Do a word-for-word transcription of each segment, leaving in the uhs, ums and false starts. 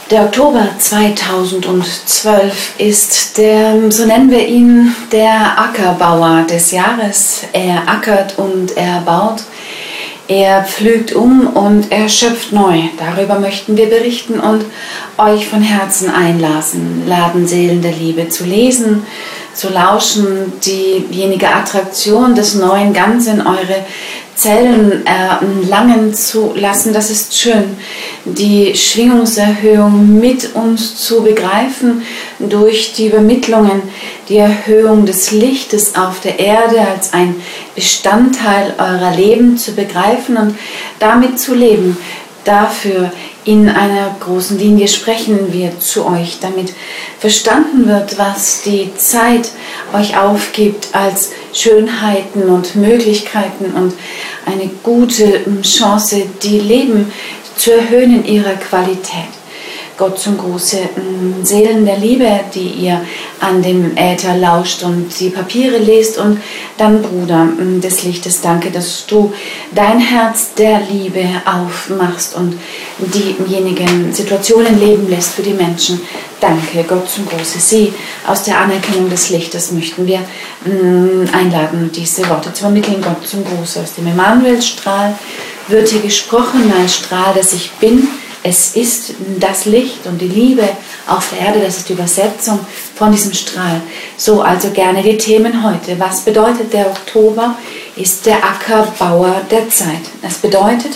Der Oktober zweitausendzwölf ist der, so nennen wir ihn, der Ackerbauer des Jahres. Er ackert und er baut, er pflügt um und er schöpft neu. Darüber möchten wir berichten und euch von Herzen einladen, laden Seelen der Liebe zu lesen, zu lauschen, diejenige Attraktion des Neuen ganz in eure Zellen erlangen zu lassen. Das ist schön, die Schwingungserhöhung mit uns zu begreifen durch die Übermittlungen, die Erhöhung des Lichtes auf der Erde als ein Bestandteil eurer Leben zu begreifen und damit zu leben. Dafür in einer großen Linie sprechen wir zu euch, damit verstanden wird, was die Zeit euch aufgibt als Schönheiten und Möglichkeiten und eine gute Chance, die Leben zu erhöhen in ihrer Qualität. Gott zum Gruße, Seelen der Liebe, die ihr an dem Äther lauscht und die Papiere lest, und dann Bruder des Lichtes, danke, dass du dein Herz der Liebe aufmachst und diejenigen Situationen leben lässt für die Menschen. Danke, Gott zum Gruße. Sie aus der Anerkennung des Lichtes möchten wir einladen, diese Worte zu vermitteln. Gott zum Gruße. Aus dem Emanuelstrahl wird hier gesprochen, ein Strahl, das ich bin. Es ist das Licht und die Liebe auf der Erde, das ist die Übersetzung von diesem Strahl. So also gerne die Themen heute. Was bedeutet der Oktober? Ist der Ackerbauer der Zeit. Das bedeutet,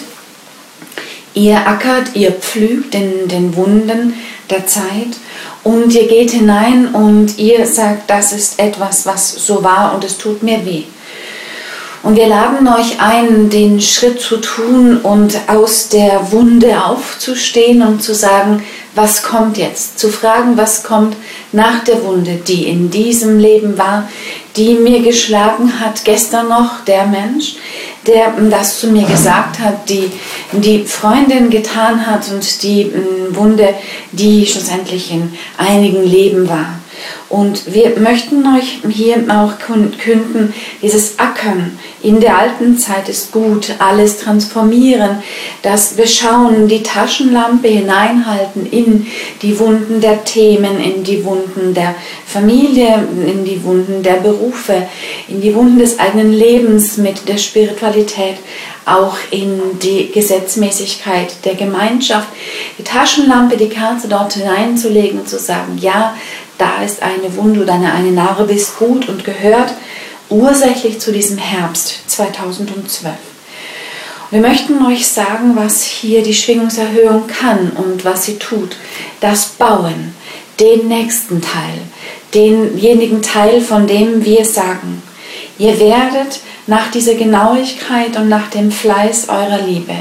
ihr ackert, ihr pflügt in den Wunden der Zeit und ihr geht hinein und ihr sagt, das ist etwas, was so war und es tut mir weh. Und wir laden euch ein, den Schritt zu tun und aus der Wunde aufzustehen und zu sagen, was kommt jetzt? Zu fragen, was kommt nach der Wunde, die in diesem Leben war, die mir geschlagen hat, gestern noch der Mensch, der das zu mir gesagt hat, die die Freundin getan hat und die Wunde, die schlussendlich in einigen Leben war. Und wir möchten euch hier auch künden, dieses Ackern in der alten Zeit ist gut, alles transformieren, das Beschauen, die Taschenlampe hineinhalten in die Wunden der Themen, in die Wunden der Familie, in die Wunden der Berufe, in die Wunden des eigenen Lebens mit der Spiritualität, auch in die Gesetzmäßigkeit der Gemeinschaft, die Taschenlampe, die Kerze dort hineinzulegen und zu sagen, ja, da ist eine Wunde oder eine, eine Narbe, ist gut und gehört ursächlich zu diesem Herbst zweitausendzwölf. Wir möchten euch sagen, was hier die Schwingungserhöhung kann und was sie tut. Das Bauen, den nächsten Teil, denjenigen Teil, von dem wir sagen, ihr werdet nach dieser Genauigkeit und nach dem Fleiß eurer Liebe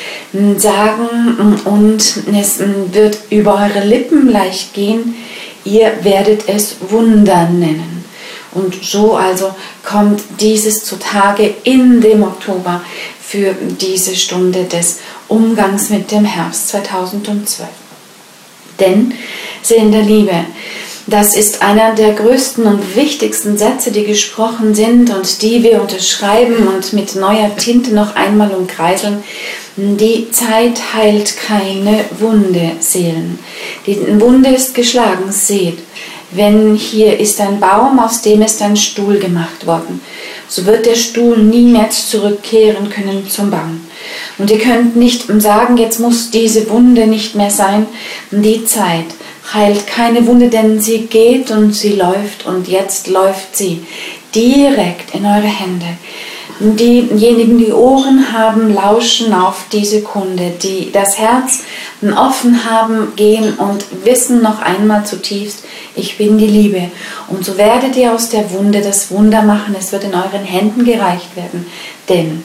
sagen, und es wird über eure Lippen leicht gehen, ihr werdet es Wunder nennen. Und so also kommt dieses zutage in dem Oktober für diese Stunde des Umgangs mit dem Herbst zweitausendzwölf. Denn, Seelen der Liebe, das ist einer der größten und wichtigsten Sätze, die gesprochen sind und die wir unterschreiben und mit neuer Tinte noch einmal umkreiseln. Die Zeit heilt keine Wunde, Seelen. Die Wunde ist geschlagen, seht. Wenn hier ist ein Baum, aus dem ist ein Stuhl gemacht worden, so wird der Stuhl nie mehr zurückkehren können zum Baum. Und ihr könnt nicht sagen, jetzt muss diese Wunde nicht mehr sein. Die Zeit heilt keine Wunde, denn sie geht und sie läuft und jetzt läuft sie direkt in eure Hände. Diejenigen, die Ohren haben, lauschen auf die Sekunde, die das Herz offen haben, gehen und wissen noch einmal zutiefst, ich bin die Liebe. Und so werdet ihr aus der Wunde das Wunder machen, es wird in euren Händen gereicht werden. Denn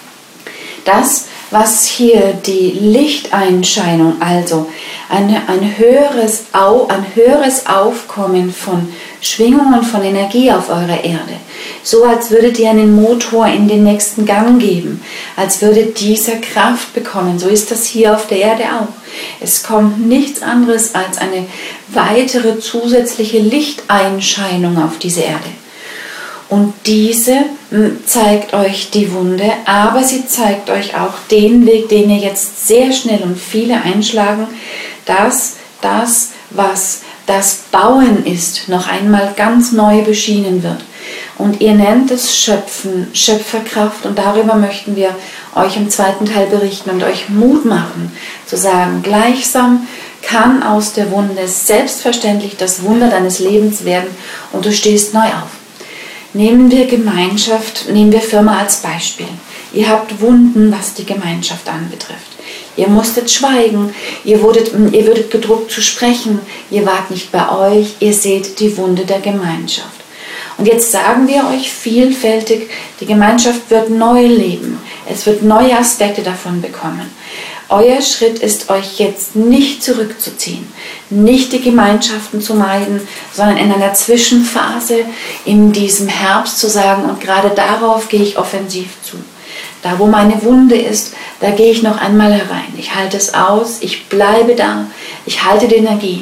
das, was hier die Lichteinscheinung, also ein, ein, höheres, ein höheres Aufkommen von Schwingung und von Energie auf eurer Erde, so als würdet ihr einen Motor in den nächsten Gang geben, als würde dieser Kraft bekommen. So ist das hier auf der Erde auch. Es kommt nichts anderes als eine weitere zusätzliche Lichteinscheinung auf diese Erde. Und diese zeigt euch die Wunde, aber sie zeigt euch auch den Weg, den ihr jetzt sehr schnell und viele einschlagen, dass das, was das Bauen ist, noch einmal ganz neu beschienen wird. Und ihr nennt es Schöpfen, Schöpferkraft, und darüber möchten wir euch im zweiten Teil berichten und euch Mut machen, zu sagen, gleichsam kann aus der Wunde selbstverständlich das Wunder deines Lebens werden und du stehst neu auf. Nehmen wir Gemeinschaft, nehmen wir Firma als Beispiel. Ihr habt Wunden, was die Gemeinschaft anbetrifft. Ihr musstet schweigen, ihr wurdet, ihr würdet gedruckt zu sprechen, ihr wart nicht bei euch, ihr seht die Wunde der Gemeinschaft. Und jetzt sagen wir euch vielfältig, die Gemeinschaft wird neu leben, es wird neue Aspekte davon bekommen. Euer Schritt ist, euch jetzt nicht zurückzuziehen, nicht die Gemeinschaften zu meiden, sondern in einer Zwischenphase in diesem Herbst zu sagen, und gerade darauf gehe ich offensiv zu. Da, wo meine Wunde ist, da gehe ich noch einmal herein. Ich halte es aus, ich bleibe da, ich halte die Energie.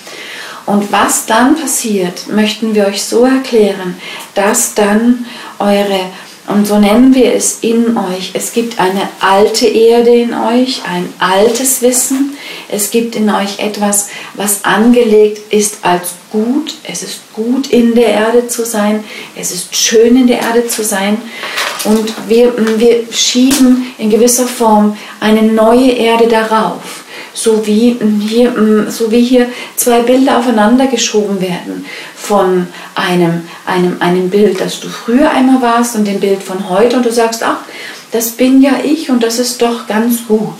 Und was dann passiert, möchten wir euch so erklären, dass dann eure, und so nennen wir es in euch, es gibt eine alte Erde in euch, ein altes Wissen, es gibt in euch etwas, was angelegt ist als gut, es ist gut in der Erde zu sein, es ist schön in der Erde zu sein, und wir, wir schieben in gewisser Form eine neue Erde darauf. So wie, hier, so wie hier zwei Bilder aufeinander geschoben werden von einem, einem, einem Bild, das du früher einmal warst, und dem Bild von heute, und du sagst, ach, das bin ja ich und das ist doch ganz gut.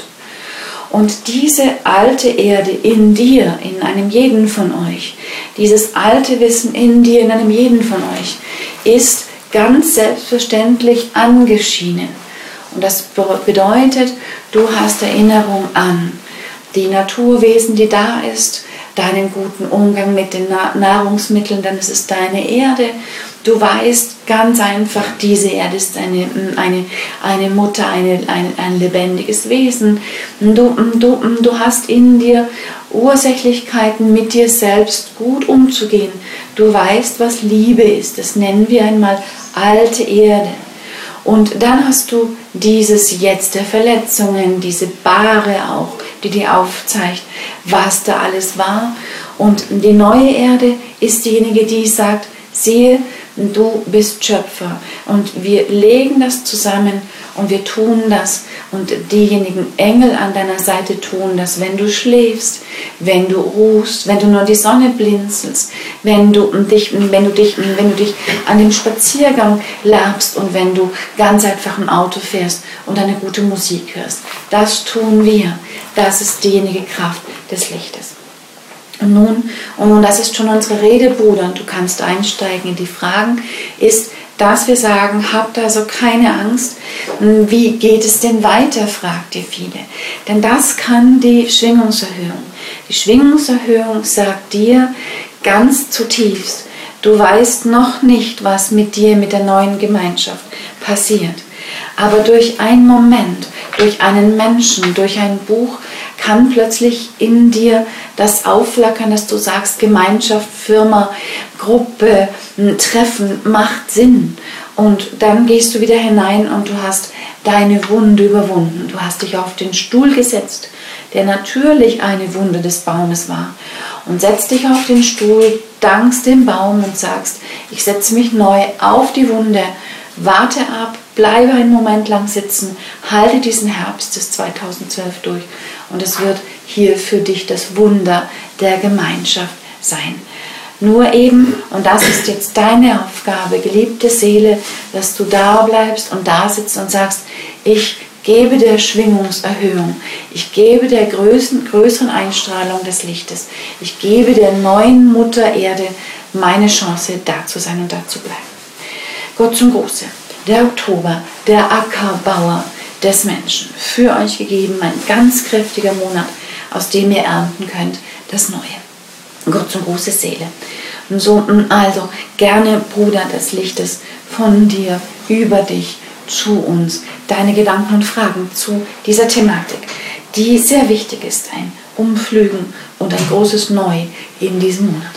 Und diese alte Erde in dir, in einem jeden von euch, dieses alte Wissen in dir, in einem jeden von euch, ist ganz selbstverständlich angeschienen. Und das bedeutet, du hast Erinnerung an die Naturwesen, die da ist, deinen guten Umgang mit den Nahrungsmitteln, dann ist es deine Erde. Du weißt ganz einfach, diese Erde ist eine, eine, eine Mutter, eine, ein, ein lebendiges Wesen. Du, du, du hast in dir Ursächlichkeiten, mit dir selbst gut umzugehen. Du weißt, was Liebe ist. Das nennen wir einmal alte Erde. Und dann hast du dieses Jetzt der Verletzungen, diese Bahre auch, die dir aufzeigt, was da alles war. Und die neue Erde ist diejenige, die sagt, siehe, du bist Schöpfer. Und wir legen das zusammen und wir tun das. Und diejenigen Engel an deiner Seite tun das, wenn du schläfst, wenn du ruhst, wenn du nur die Sonne blinzelst, wenn du dich, wenn du dich, wenn du dich an dem Spaziergang labst und wenn du ganz einfach im Auto fährst und eine gute Musik hörst. Das tun wir. Das ist diejenige Kraft des Lichtes. Und nun, und nun, das ist schon unsere Rede, Bruder, und du kannst einsteigen in die Fragen, ist, dass wir sagen, habt also keine Angst. Wie geht es denn weiter, fragt ihr viele. Denn das kann die Schwingungserhöhung. Die Schwingungserhöhung sagt dir ganz zutiefst, du weißt noch nicht, was mit dir, mit der neuen Gemeinschaft passiert. Aber durch einen Moment, durch einen Menschen, durch ein Buch, kann plötzlich in dir das aufflackern, dass du sagst, Gemeinschaft, Firma, Gruppe, Treffen macht Sinn. Und dann gehst du wieder hinein und du hast deine Wunde überwunden. Du hast dich auf den Stuhl gesetzt, der natürlich eine Wunde des Baumes war. Und setzt dich auf den Stuhl, dankst dem Baum und sagst, ich setze mich neu auf die Wunde, warte ab, bleibe einen Moment lang sitzen, halte diesen Herbst des zweitausendzwölf durch und es wird hier für dich das Wunder der Gemeinschaft sein. Nur eben, und das ist jetzt deine Aufgabe, geliebte Seele, dass du da bleibst und da sitzt und sagst, ich gebe der Schwingungserhöhung, ich gebe der größeren, größeren Einstrahlung des Lichtes, ich gebe der neuen Mutter Erde meine Chance, da zu sein und da zu bleiben. Gott zum Große, der Oktober, der Ackerbauer des Menschen, für euch gegeben, ein ganz kräftiger Monat, aus dem ihr ernten könnt, das Neue. Gott zum Große Seele. Und so, also gerne, Bruder des Lichtes, von dir, über dich, zu uns, deine Gedanken und Fragen zu dieser Thematik, die sehr wichtig ist, ein Umflügen und ein großes Neu in diesem Monat.